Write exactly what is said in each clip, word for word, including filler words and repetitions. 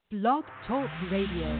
Blog Talk Radio.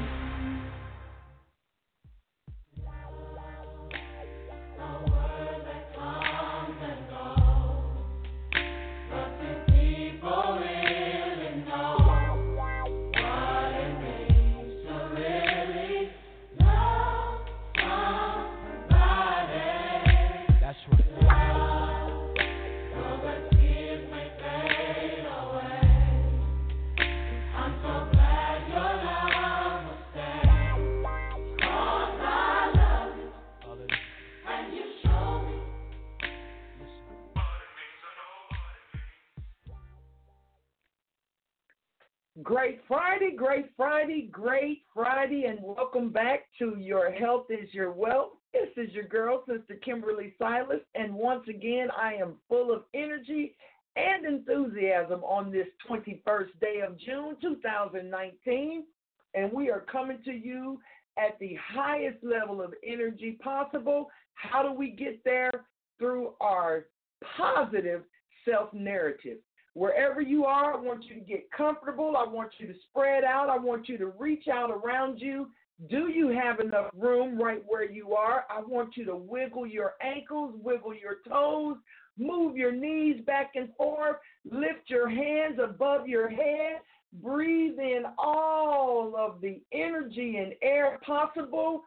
Great Friday, great Friday, great Friday, and welcome back to Your Health is Your Wealth. This is your girl, Sister Kimberly Silas, and once again, I am full of energy and enthusiasm on this twenty-first day of June, two thousand nineteen, and we are coming to you at the highest level of energy possible. How do we get there? Through our positive self-narrative. Wherever you are, I want you to get comfortable. I want you to spread out. I want you to reach out around you. Do you have enough room right where you are? I want you to wiggle your ankles, wiggle your toes, move your knees back and forth, lift your hands above your head, breathe in all of the energy and air possible.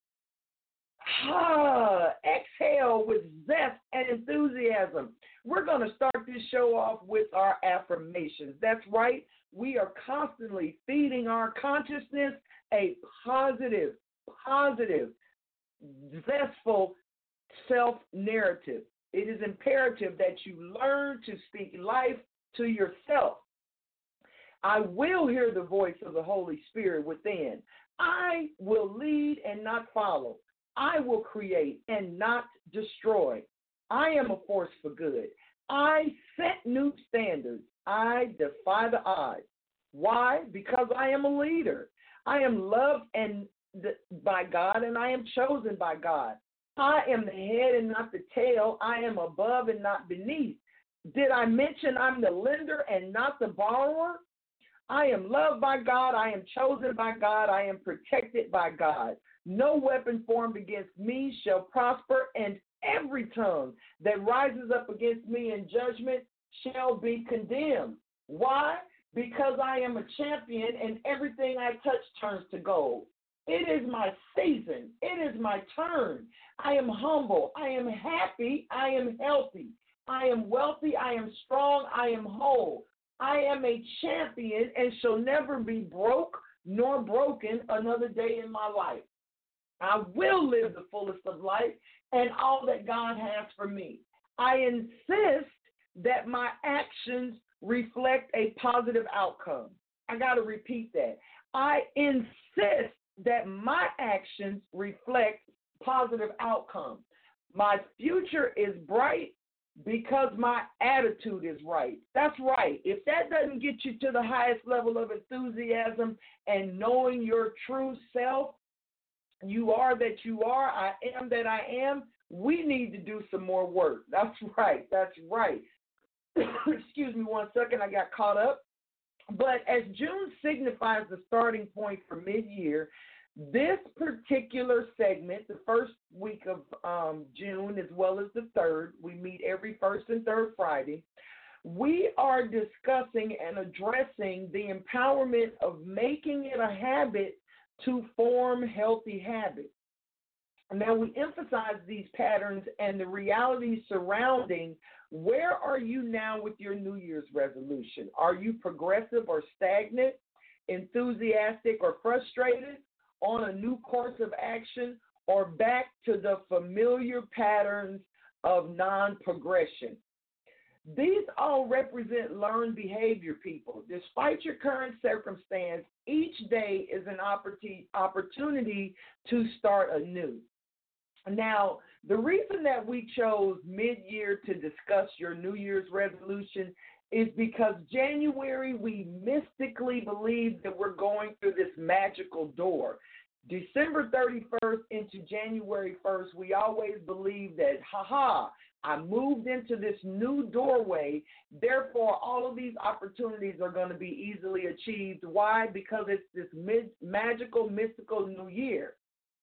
Ah, exhale with zest and enthusiasm. We're going to start this show off with our affirmations. That's right. We are constantly feeding our consciousness a positive, positive, zestful self-narrative. It is imperative that you learn to speak life to yourself. I will hear the voice of the Holy Spirit within. I will lead and not follow. I will create and not destroy. I am a force for good. I set new standards. I defy the odds. Why? Because I am a leader. I am loved and by God, and I am chosen by God. I am the head and not the tail. I am above and not beneath. Did I mention I'm the lender and not the borrower? I am loved by God. I am chosen by God. I am protected by God. No weapon formed against me shall prosper, and every tongue that rises up against me in judgment shall be condemned. Why? Because I am a champion, and everything I touch turns to gold. It is my season. It is my turn. I am humble. I am happy. I am healthy. I am wealthy. I am strong. I am whole. I am a champion and shall never be broke nor broken another day in my life. I will live the fullest of life and all that God has for me. I insist that my actions reflect a positive outcome. I got to repeat that. I insist that my actions reflect positive outcome. My future is bright because my attitude is right. That's right. If that doesn't get you to the highest level of enthusiasm and knowing your true self, you are that you are, I am that I am, we need to do some more work. That's right. That's right. Excuse me one second. I got caught up. But as June signifies the starting point for mid-year, this particular segment, the first week of um, June as well as the third, we meet every first and third Friday, we are discussing and addressing the empowerment of making it a habit to form healthy habits. Now, we emphasize these patterns and the realities surrounding where are you now with your New Year's resolution? Are you progressive or stagnant, enthusiastic or frustrated, on a new course of action, or back to the familiar patterns of non-progression? These all represent learned behavior, people. Despite your current circumstance, each day is an opportunity to start anew. Now, the reason that we chose mid-year to discuss your New Year's resolution is because January, we mystically believe that we're going through this magical door. December thirty-first into January first, we always believe that, ha-ha, I moved into this new doorway, therefore all of these opportunities are going to be easily achieved. Why? Because it's this mid- magical, mystical new year.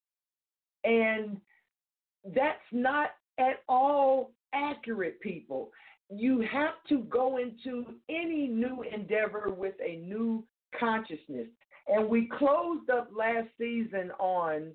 And that's not at all accurate, people. You have to go into any new endeavor with a new consciousness. And we closed up last season on,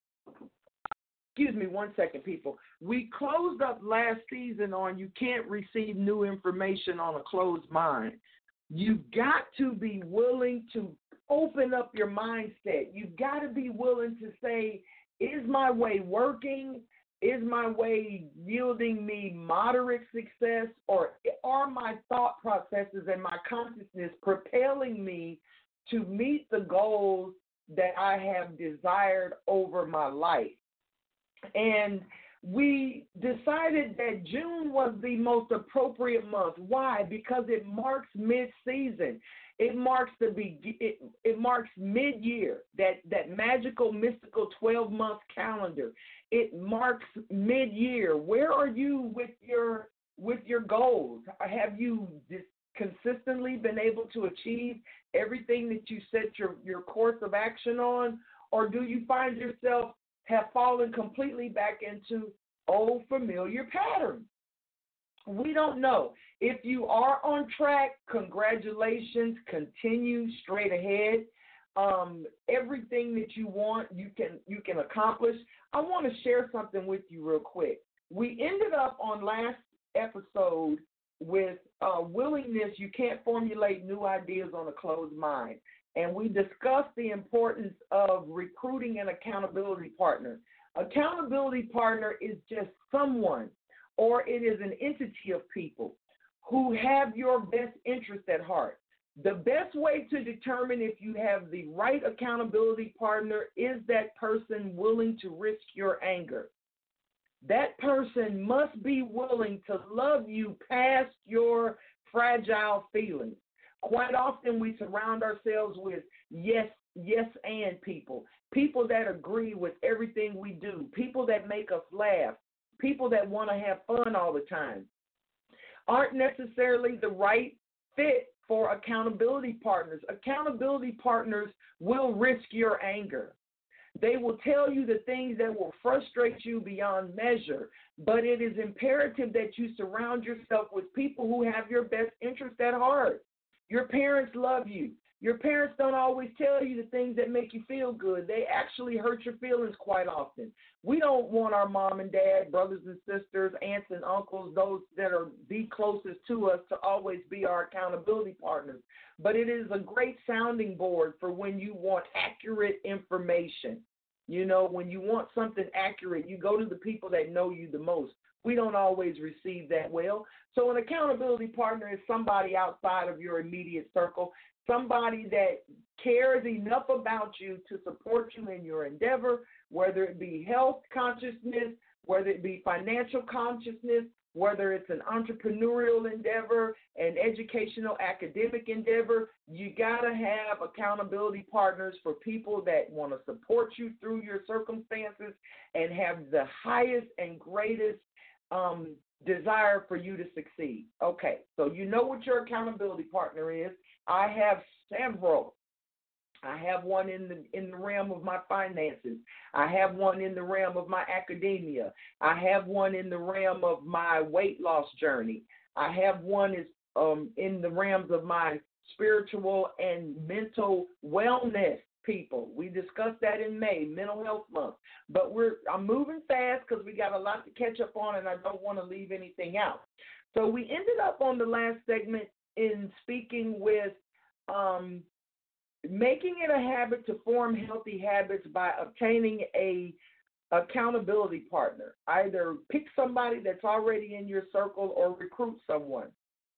excuse me one second, people. We closed up last season on you can't receive new information on a closed mind. You've got to be willing to open up your mindset. You've got to be willing to say, is my way working? Is my way yielding me moderate success? Or are my thought processes and my consciousness propelling me to meet the goals that I have desired over my life? And we decided that June was the most appropriate month. Why? Because it marks mid-season. It marks the be- it, it marks mid-year, that, that magical, mystical twelve-month calendar. It marks mid-year. Where are you with your with your goals? Have you dis- consistently been able to achieve everything that you set your, your course of action on? Or do you find yourself have fallen completely back into old familiar patterns? We don't know. If you are on track, congratulations. Continue straight ahead. Um, everything that you want, you can you can accomplish. I want to share something with you real quick. We ended up on last episode with uh, willingness. You can't formulate new ideas on a closed mind. And we discussed the importance of recruiting an accountability partner. Accountability partner is just someone, or it is an entity of people who have your best interest at heart. The best way to determine if you have the right accountability partner is that person willing to risk your anger. That person must be willing to love you past your fragile feelings. Quite often we surround ourselves with yes, yes, and people. People that agree with everything we do. People that make us laugh. People that want to have fun all the time. Aren't necessarily the right fit for accountability partners. Accountability partners will risk your anger. They will tell you the things that will frustrate you beyond measure, but it is imperative that you surround yourself with people who have your best interest at heart. Your parents love you. Your parents don't always tell you the things that make you feel good. They actually hurt your feelings quite often. We don't want our mom and dad, brothers and sisters, aunts and uncles, those that are the closest to us, to always be our accountability partners. But it is a great sounding board for when you want accurate information. You know, when you want something accurate, you go to the people that know you the most. We don't always receive that well. So an accountability partner is somebody outside of your immediate circle, somebody that cares enough about you to support you in your endeavor, whether it be health consciousness, whether it be financial consciousness, whether it's an entrepreneurial endeavor, an educational academic endeavor. You got to have accountability partners for people that want to support you through your circumstances and have the highest and greatest um, desire for you to succeed. Okay, so you know what your accountability partner is. I have several. I have one in the in the realm of my finances. I have one in the realm of my academia. I have one in the realm of my weight loss journey. I have one is um, in the realms of my spiritual and mental wellness people. We discussed that in May, Mental Health Month. But we're I'm moving fast because we got a lot to catch up on, and I don't want to leave anything out. So we ended up on the last segment in speaking with um, making it a habit to form healthy habits by obtaining a accountability partner. Either pick somebody that's already in your circle or recruit someone.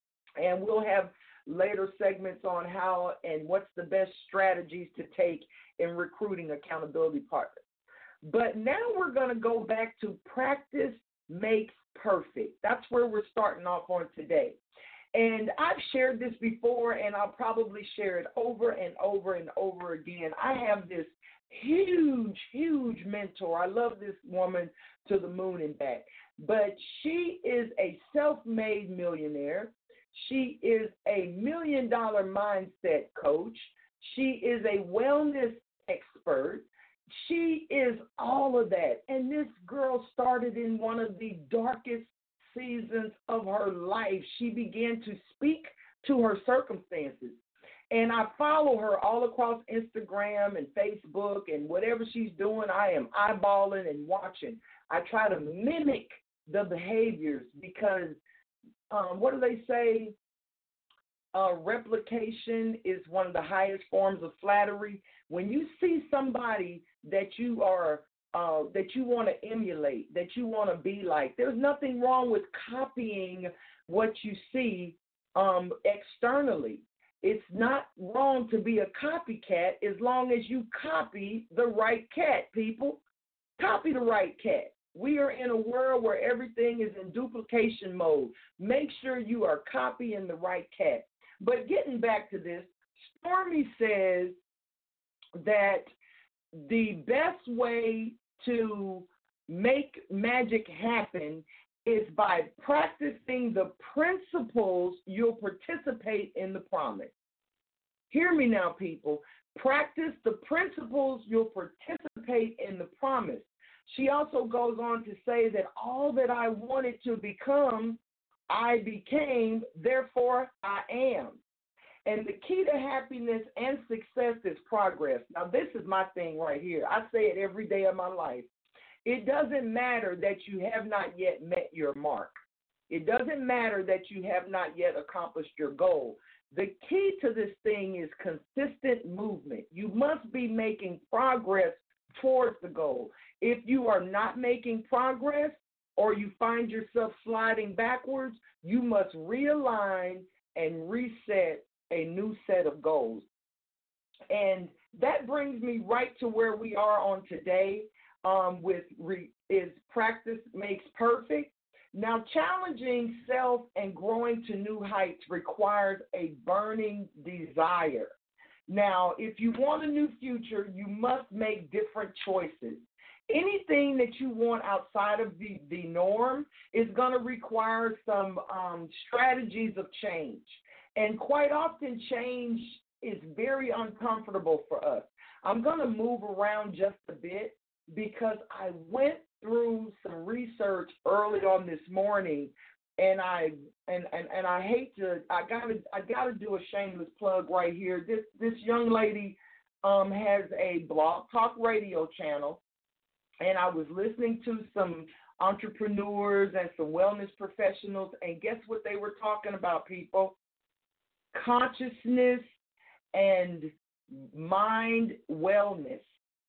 And we'll have later segments on how and what's the best strategies to take in recruiting accountability partners. But now we're going to go back to practice makes perfect. That's where we're starting off on today. And I've shared this before, and I'll probably share it over and over and over again. I have this huge, huge mentor. I love this woman to the moon and back. But she is a self-made millionaire. She is a million-dollar mindset coach. She is a wellness expert. She is all of that. And this girl started in one of the darkest seasons of her life. She began to speak to her circumstances. And I follow her all across Instagram and Facebook, and whatever she's doing, I am eyeballing and watching. I try to mimic the behaviors because, um, what do they say? Uh, replication is one of the highest forms of flattery. When you see somebody that you are uh, that you want to emulate, that you want to be like, there's nothing wrong with copying what you see um, externally. It's not wrong to be a copycat as long as you copy the right cat, people. Copy the right cat. We are in a world where everything is in duplication mode. Make sure you are copying the right cat. But getting back to this, Stormy says that the best way to make magic happen is by practicing the principles you'll participate in the promise. Hear me now, people. Practice the principles you'll participate in the promise. She also goes on to say that all that I wanted to become, I became, therefore I am. And the key to happiness and success is progress. Now, this is my thing right here. I say it every day of my life. It doesn't matter that you have not yet met your mark. It doesn't matter that you have not yet accomplished your goal. The key to this thing is consistent movement. You must be making progress towards the goal. If you are not making progress or you find yourself sliding backwards, you must realign and reset a new set of goals. And that brings me right to where we are on today um, with re- is practice makes perfect. Now, challenging self and growing to new heights requires a burning desire. Now, if you want a new future, you must make different choices. Anything that you want outside of the, the norm is going to require some um, strategies of change. And quite often, change is very uncomfortable for us. I'm going to move around just a bit because I went through some research early on this morning, and I and, and, and I hate to I gotta I gotta do a shameless plug right here. This this young lady um, has a blog talk radio channel, and I was listening to some entrepreneurs and some wellness professionals, and guess what they were talking about, people? Consciousness and mind wellness.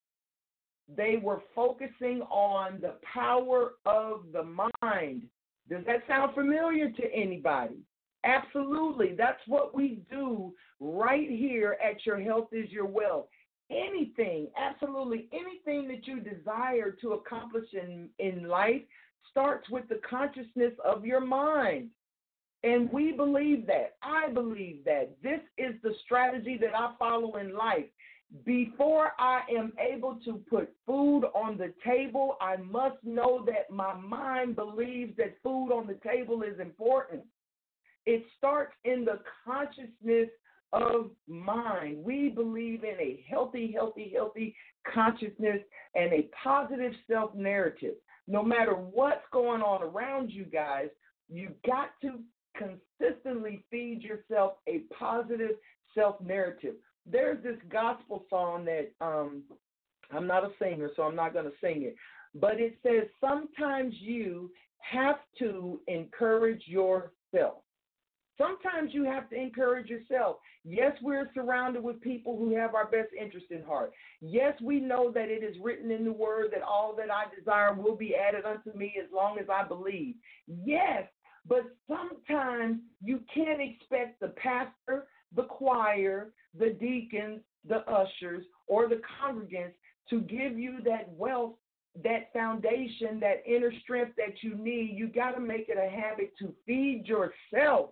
They were focusing on the power of the mind. Does that sound familiar to anybody? Absolutely. That's what we do right here at Your Health is Your Wealth. Anything, absolutely anything that you desire to accomplish in, in life starts with the consciousness of your mind. And we believe that. I believe that. This is the strategy that I follow in life. Before I am able to put food on the table, I must know that my mind believes that food on the table is important. It starts in the consciousness of mind. We believe in a healthy, healthy, healthy consciousness and a positive self-narrative. No matter what's going on around you guys, you've got to consistently feed yourself a positive self-narrative. There's this gospel song that um, I'm not a singer, so I'm not going to sing it, but it says, sometimes you have to encourage yourself. Sometimes you have to encourage yourself. Yes, we're surrounded with people who have our best interest in heart. Yes, we know that it is written in the word that all that I desire will be added unto me as long as I believe. Yes, but sometimes you can't expect the pastor, the choir, the deacons, the ushers, or the congregants to give you that wealth, that foundation, that inner strength that you need. You got to make it a habit to feed yourself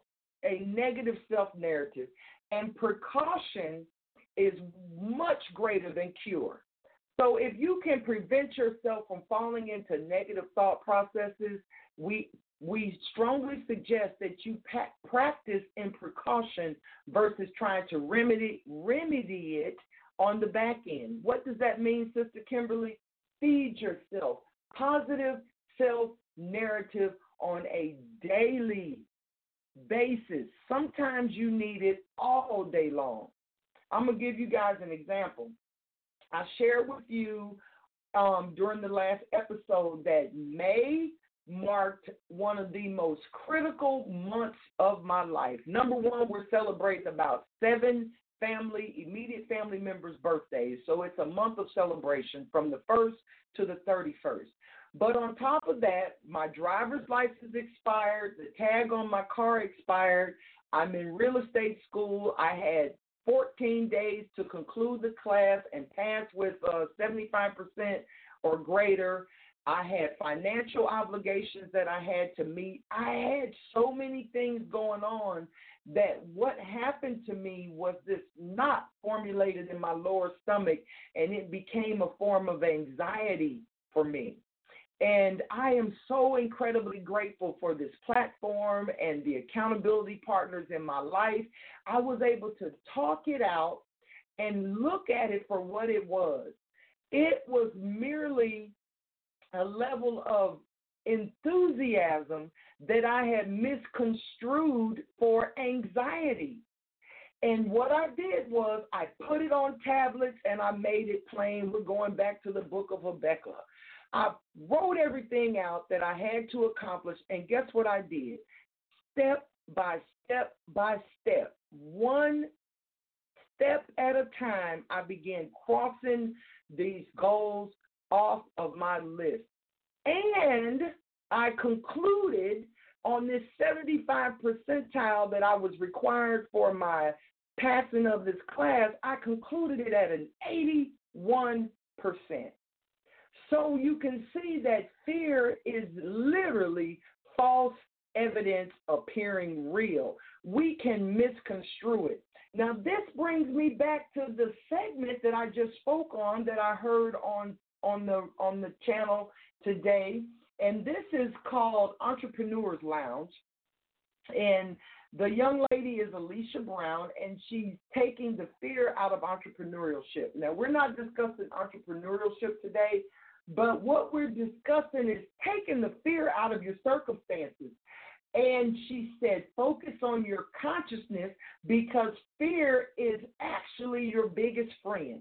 a negative self-narrative. And precaution is much greater than cure. So if you can prevent yourself from falling into negative thought processes, we we strongly suggest that you pa- practice in precaution versus trying to remedy remedy it on the back end. What does that mean, Sister Kimberly? Feed yourself positive self-narrative on a daily basis. Sometimes you need it all day long. I'm going to give you guys an example. I shared with you um, during the last episode that May marked one of the most critical months of my life. Number one, we're celebrating about seven family, immediate family members' birthdays. So it's a month of celebration from the first to the thirty-first. But on top of that, my driver's license expired, the tag on my car expired, I'm in real estate school, I had fourteen days to conclude the class and pass with uh, seventy-five percent or greater. I had financial obligations that I had to meet. I had so many things going on that what happened to me was this knot formulated in my lower stomach, and it became a form of anxiety for me. And I am so incredibly grateful for this platform and the accountability partners in my life. I was able to talk it out and look at it for what it was. It was merely a level of enthusiasm that I had misconstrued for anxiety. And what I did was I put it on tablets and I made it plain. We're going back to the book of Habakkuk. I wrote everything out that I had to accomplish, and guess what I did? Step by step by step, one step at a time, I began crossing these goals off of my list. And I concluded on this seventy-five percentile that I was required for my passing of this class, I concluded it at an eighty-one percent. So you can see that fear is literally false evidence appearing real. We can misconstrue it. Now, this brings me back to the segment that I just spoke on that I heard on, on the on the channel today, and this is called Entrepreneurs Lounge. And the young lady is Alicia Brown, and she's taking the fear out of entrepreneurship. Now, we're not discussing entrepreneurship today, but what we're discussing is taking the fear out of your circumstances. And she said, focus on your consciousness because fear is actually your biggest friend.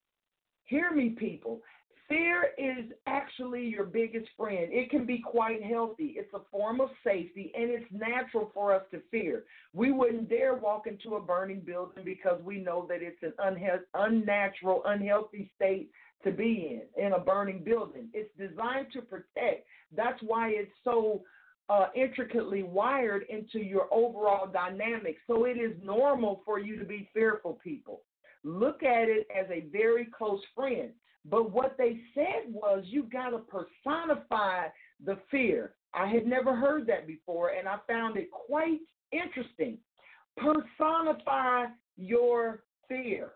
Hear me, people. Fear is actually your biggest friend. It can be quite healthy. It's a form of safety, and it's natural for us to fear. We wouldn't dare walk into a burning building because we know that it's an unhe- unnatural, unhealthy state to be in, in a burning building. It's designed to protect. That's why it's so uh, intricately wired into your overall dynamics. So it is normal for you to be fearful, people. Look at it as a very close friend. But what they said was you got to personify the fear. I had never heard that before, and I found it quite interesting. Personify your fear,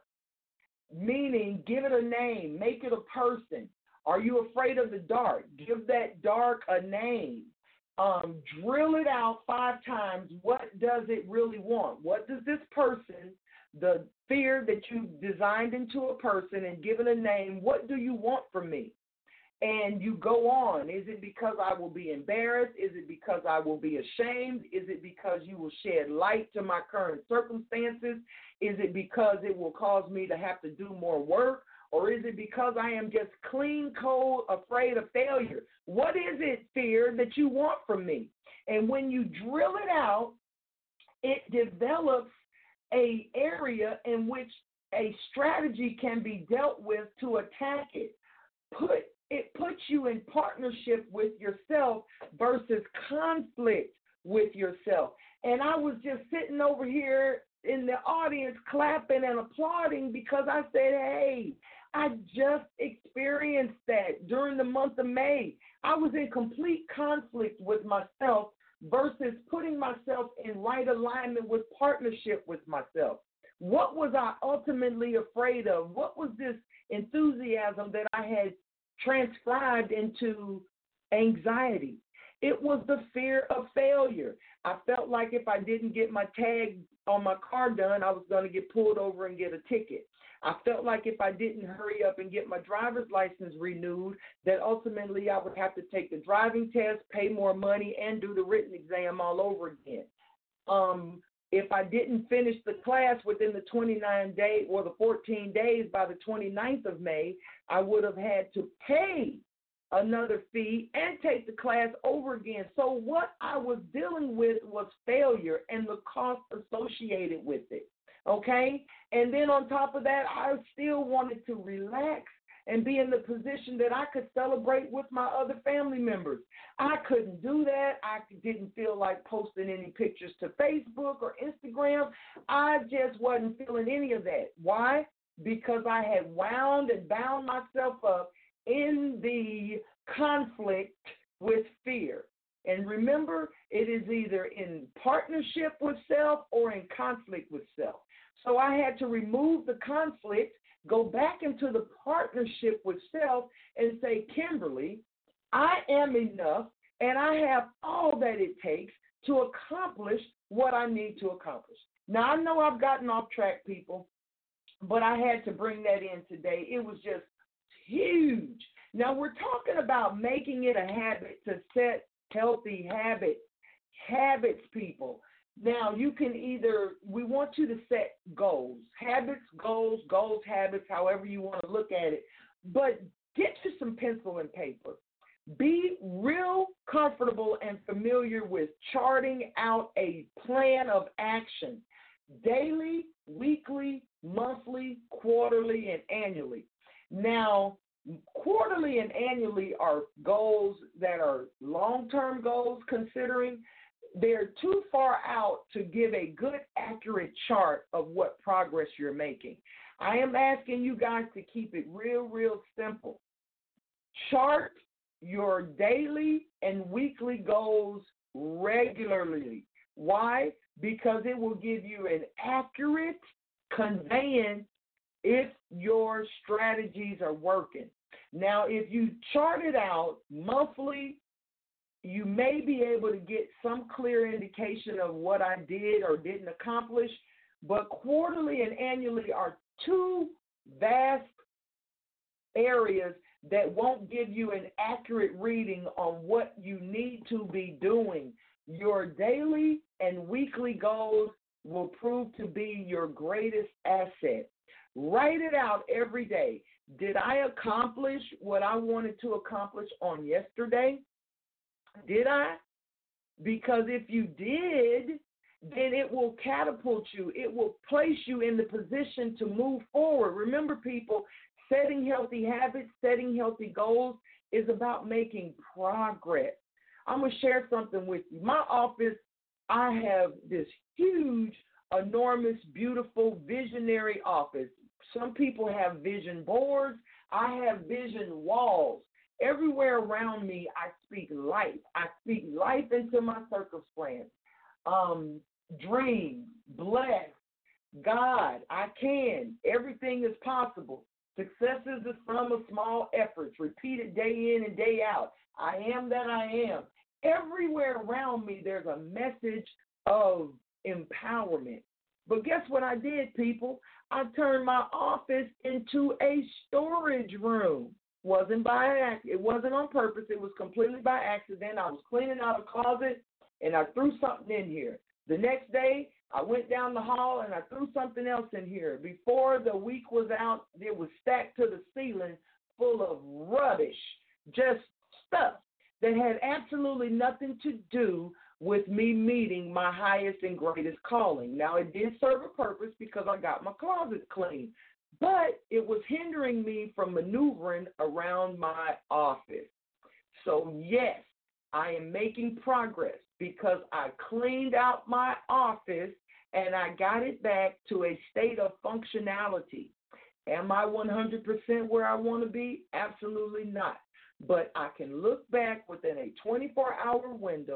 meaning give it a name, make it a person. Are you afraid of the dark? Give that dark a name. Um, drill it out five times. What does it really want? What does this person, the fear that you designed into a person and given a name, what do you want from me? And you go on. Is it because I will be embarrassed? Is it because I will be ashamed? Is it because you will shed light to my current circumstances? Is it because it will cause me to have to do more work? Or is it because I am just clean, cold, afraid of failure? What is it, fear, that you want from me? And when you drill it out, it develops a area in which a strategy can be dealt with to attack it. Put it puts you in partnership with yourself versus conflict with yourself. And I was just sitting over here in the audience clapping and applauding because I said, hey, I just experienced that during the month of May. I was in complete conflict with myself versus putting myself in right alignment with partnership with myself? What was I ultimately afraid of? What was this enthusiasm that I had transcribed into anxiety? It was the fear of failure. I felt like if I didn't get my tag on my car done, I was going to get pulled over and get a ticket. I felt like if I didn't hurry up and get my driver's license renewed, that ultimately I would have to take the driving test, pay more money, and do the written exam all over again. Um, if I didn't finish the class within the twenty-nine days or the fourteen days by the twenty-ninth of May, I would have had to pay another fee and take the class over again. So what I was dealing with was failure and the cost associated with it. Okay? And then on top of that, I still wanted to relax and be in the position that I could celebrate with my other family members. I couldn't do that. I didn't feel like posting any pictures to Facebook or Instagram. I just wasn't feeling any of that. Why? Because I had wound and bound myself up in the conflict with fear. And remember, it is either in partnership with self or in conflict with self. So I had to remove the conflict, go back into the partnership with self and say, Kimberly, I am enough and I have all that it takes to accomplish what I need to accomplish. Now, I know I've gotten off track, people, but I had to bring that in today. It was just huge. Now, we're talking about making it a habit to set healthy habits. Habits, people. Now, you can either, we want you to set goals. Habits, goals, goals, habits, however you want to look at it. But get you some pencil and paper. Be real comfortable and familiar with charting out a plan of action daily, weekly, monthly, quarterly, and annually. Now, quarterly and annually are goals that are long-term goals, considering they're too far out to give a good, accurate chart of what progress you're making. I am asking you guys to keep it real, real simple. Chart your daily and weekly goals regularly. Why? Because it will give you an accurate conveyance if your strategies are working. Now, if you chart it out monthly, you may be able to get some clear indication of what I did or didn't accomplish, but quarterly and annually are two vast areas that won't give you an accurate reading on what you need to be doing. Your daily and weekly goals will prove to be your greatest asset. Write it out every day. Did I accomplish what I wanted to accomplish on yesterday? Did I? Because if you did, then it will catapult you. It will place you in the position to move forward. Remember, people, setting healthy habits, setting healthy goals is about making progress. I'm going to share something with you. My office, I have this huge, enormous, beautiful, visionary office. Some people have vision boards. I have vision walls. Everywhere around me, I speak life. I speak life into my circumstance. Um, dream, bless, God, I can. Everything is possible. Success is the sum of small efforts, repeated day in and day out. I am that I am. Everywhere around me, there's a message of empowerment. But guess what I did, people? I turned my office into a storage room. Wasn't by accident. It wasn't on purpose. It was completely by accident. I was cleaning out a closet, and I threw something in here. The next day, I went down the hall, and I threw something else in here. Before the week was out, it was stacked to the ceiling full of rubbish, just stuff that had absolutely nothing to do with me meeting my highest and greatest calling. Now, it did serve a purpose because I got my closet clean, but it was hindering me from maneuvering around my office. So, yes, I am making progress because I cleaned out my office and I got it back to a state of functionality. Am I one hundred percent where I want to be? Absolutely not. But I can look back within a twenty-four hour window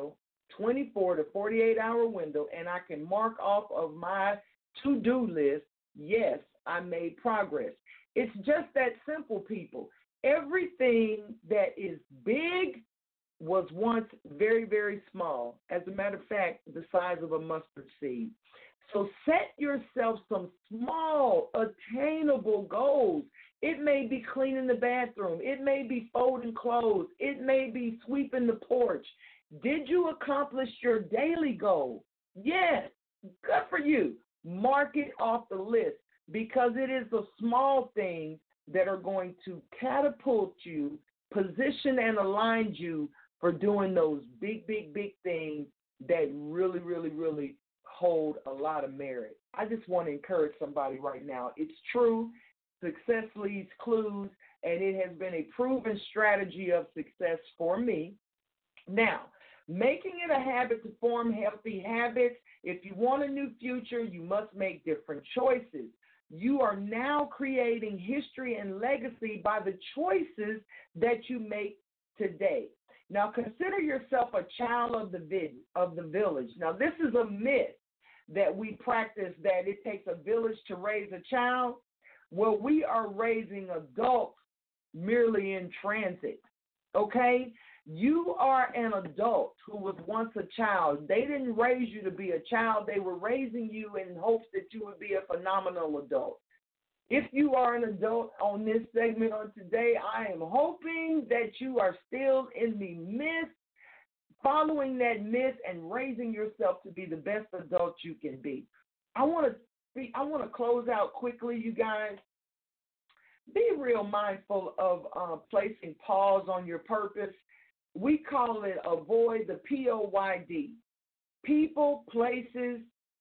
twenty-four to forty-eight hour window, and I can mark off of my to-do list, yes, I made progress. It's just that simple, people. Everything that is big was once very, very small. As a matter of fact, the size of a mustard seed. So set yourself some small, attainable goals. It may be cleaning the bathroom. It may be folding clothes. It may be sweeping the porch. Did you accomplish your daily goal? Yes. Good for you. Mark it off the list, because it is the small things that are going to catapult you, position and align you for doing those big, big, big things that really, really, really hold a lot of merit. I just want to encourage somebody right now. It's true. Success leaves clues, and it has been a proven strategy of success for me. Now, making it a habit to form healthy habits. If you want a new future, you must make different choices. You are now creating history and legacy by the choices that you make today. Now, consider yourself a child of the vid- of the village. Now, this is a myth that we practice, that it takes a village to raise a child. Well, we are raising adults merely in transit, okay? You are an adult who was once a child. They didn't raise you to be a child. They were raising you in hopes that you would be a phenomenal adult. If you are an adult on this segment on today, I am hoping that you are still in the myth, following that myth and raising yourself to be the best adult you can be. I want to be, I want to close out quickly, you guys. Be real mindful of uh, placing pause on your purpose. We call it avoid the P O Y D. People, places,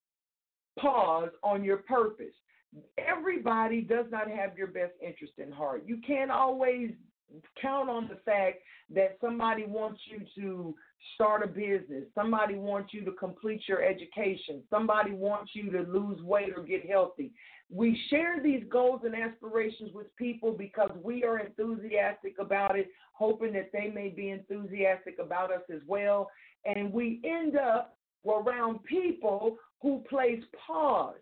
pause on your purpose. Everybody does not have your best interest in heart. You can't always count on the fact that somebody wants you to start a business. Somebody wants you to complete your education. Somebody wants you to lose weight or get healthy. We share these goals and aspirations with people because we are enthusiastic about it, hoping that they may be enthusiastic about us as well. And we end up around people who place pause,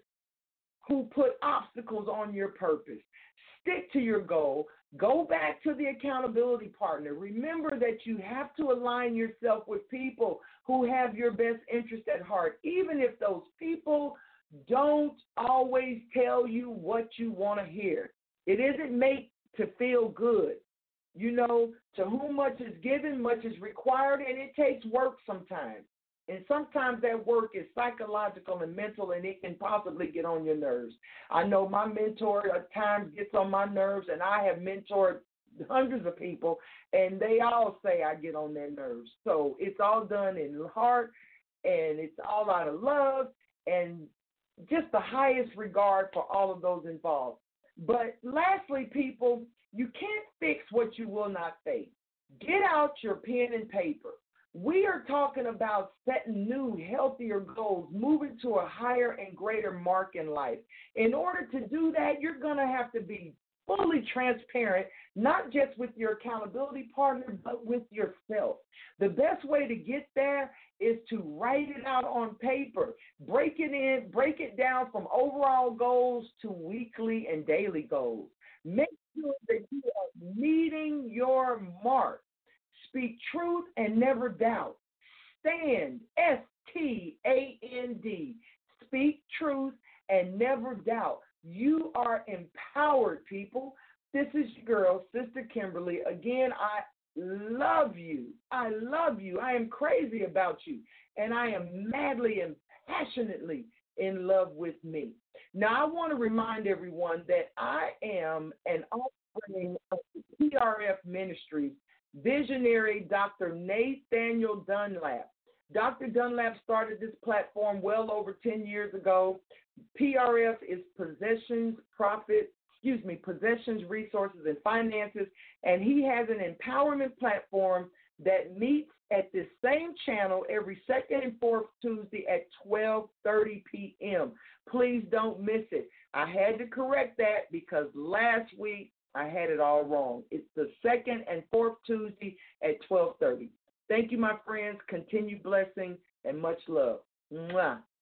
who put obstacles on your purpose. Stick to your goal. Go back to the accountability partner. Remember that you have to align yourself with people who have your best interest at heart, even if those people don't always tell you what you want to hear. It isn't made to feel good. You know, to whom much is given, much is required, and it takes work sometimes. And sometimes that work is psychological and mental, and it can possibly get on your nerves. I know my mentor at times gets on my nerves, and I have mentored hundreds of people, and they all say I get on their nerves. So it's all done in heart, and it's all out of love, and just the highest regard for all of those involved. But lastly, people, you can't fix what you will not face. Get out your pen and paper. We are talking about setting new, healthier goals, moving to a higher and greater mark in life. In order to do that, you're going to have to be fully transparent, not just with your accountability partner, but with yourself. The best way to get there is to write it out on paper. Break it in, break it down from overall goals to weekly and daily goals. Make sure that you are meeting your mark. Speak truth and never doubt. Stand, S T A N D. Speak truth and never doubt. You are empowered, people. This is your girl, Sister Kimberly. Again, I love you. I love you. I am crazy about you. And I am madly and passionately in love with me. Now, I want to remind everyone that I am an offspring of P R F Ministries visionary Doctor Nathaniel Dunlap. Doctor Dunlap started this platform well over ten years ago. P R F is possessions, profit, excuse me, possessions, resources, and finances, and he has an empowerment platform that meets at this same channel every second and fourth Tuesday at twelve thirty p.m. Please don't miss it. I had to correct that because last week I had it all wrong. It's the second and fourth Tuesday at twelve thirty. Thank you, my friends. Continued blessing and much love. Mwah.